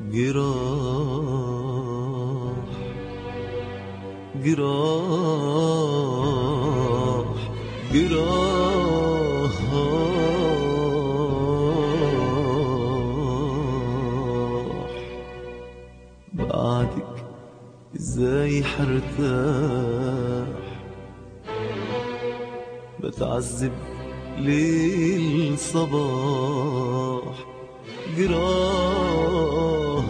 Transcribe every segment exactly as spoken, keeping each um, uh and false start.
جراح جراح جراح بعدك ازاي حرتاح، بتعذب ليل صباح. جراح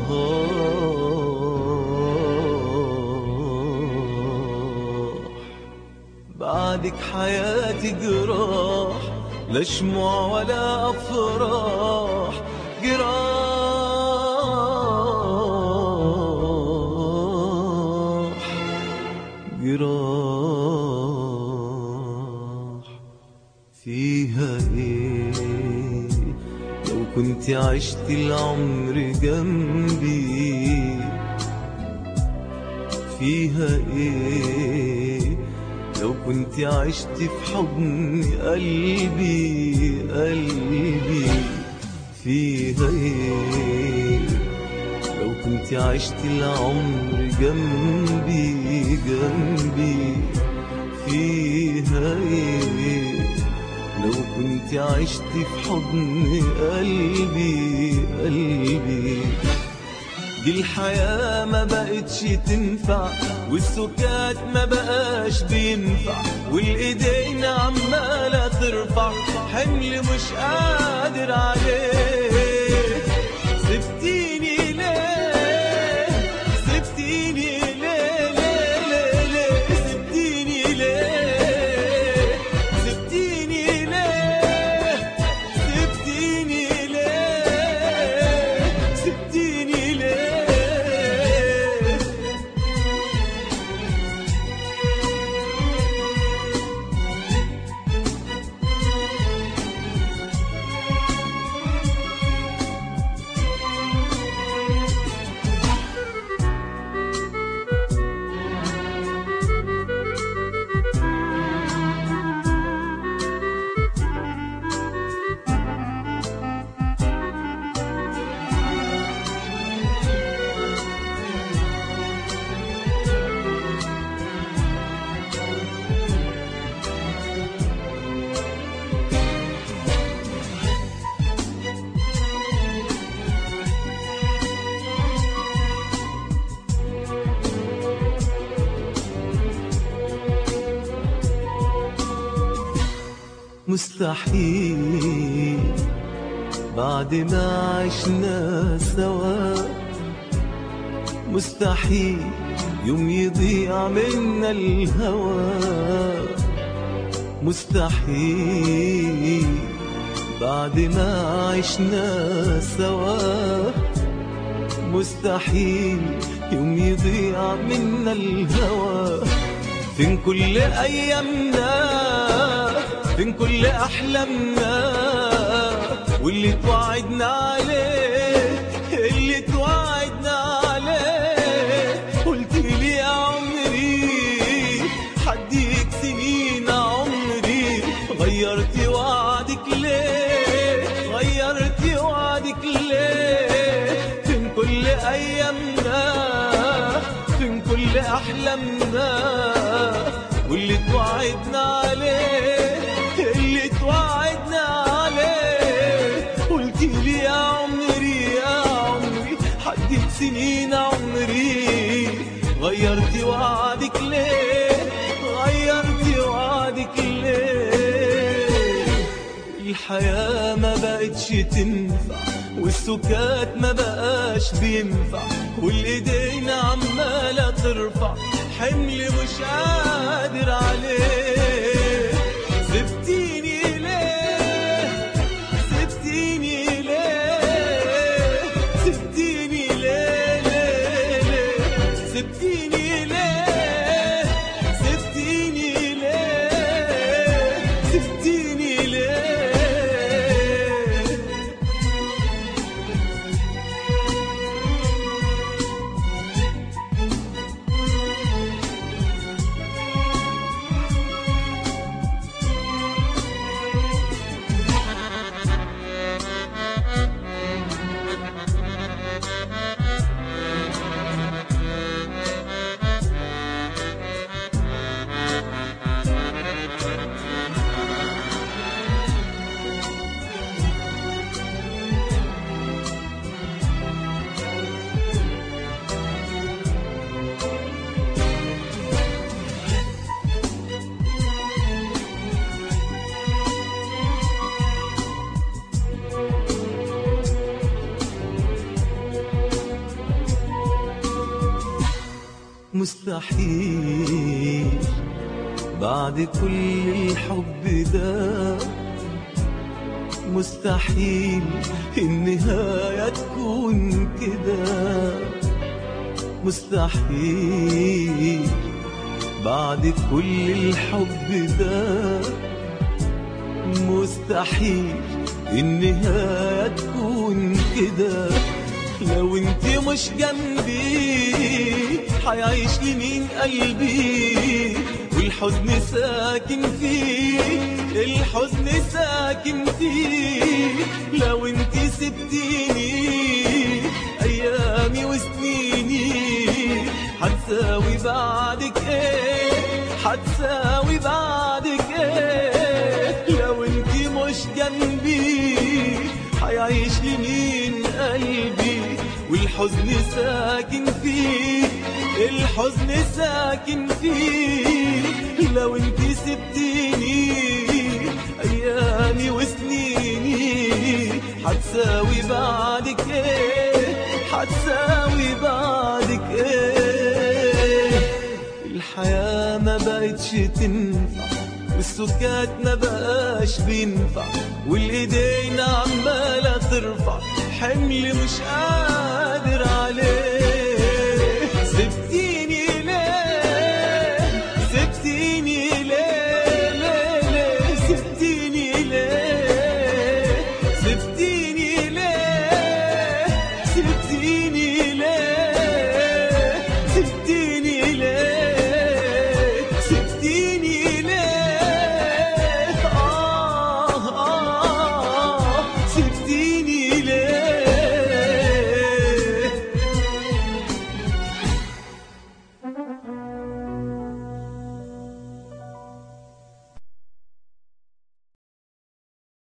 بعدك حياتي جراح، لا شموع ولا أفراح. جراح جراح فيها ايه لو كنت عشت العمر جنبي؟ فيها ايه لو كنت عشت في حضن قلبي قلبي؟ فيها ايه لو كنت عشت العمر جنبي جنبي؟ فيها ايه لو كنت عشت في حضن قلبي قلبي؟ دي الحياة ما بقتش تنفع، والسكات ما بقاش بينفع، والايدين عمالة ترفع حمل مش قادر عليه. سبتيني ليه سبتيني ليه ليه ليه ليه سبتيني ليه سبتيني ليه سبتيني ليه سبتيني ليه؟ مستحيل بعد ما عشنا سوا، مستحيل يوم يضيع منا الهوى. مستحيل بعد ما عشنا سوا، مستحيل يوم يضيع منا الهوى. فين كل أيامنا فين كل أحلامنا واللي توعدنا عليه اللي توعدنا عليه؟ قلت لي يا عمري حديك سنين عمري، غيرتي وعدك ليه غيرتي وعدك ليه؟ فين كل أيامنا فين كل أحلامنا واللي توعدنا عليه اللي توعدنا عليه؟ قلت لي يا عمري يا عمري حديت سنين عمري، غيرتي وعدك ليه غيرتي وعدك ليه؟ الحياة ما بقتش تنفع، والسكات ما بقاش بينفع، والايدين عمالة ترفع حمل مش قادر عليه. سبتيني ليه سبتيني ليه سبتيني ليه ليه ليه سبتيني ليه سبتيني ليه سبتيني ليه؟ مستحيل بعد كل الحب ده، مستحيل النهاية تكون كده، مستحيل بعد كل الحب ده، مستحيل النهاية تكون كده. لو انت مش جنبي حيعيش لمين قلبي، والحزن ساكن فيه، الحزن ساكن فيه. لو انت سبتيني ايامي وسنيني هتساوي بعدك ايه، هتساوي بعدك ايه. لو انت مش جنبي حيعيش لمين قلبي، والحزن ساكن فيه، الحزن ساكن فيه. لو انت سبتيني ايامي وسنيني هتساوي بعدك ايه، هتساوي بعدك ايه. الحياة ما بقتش تنفع، والسكات ما بقاش بينفع، والايدين عمالة ترفع حمل مش قادر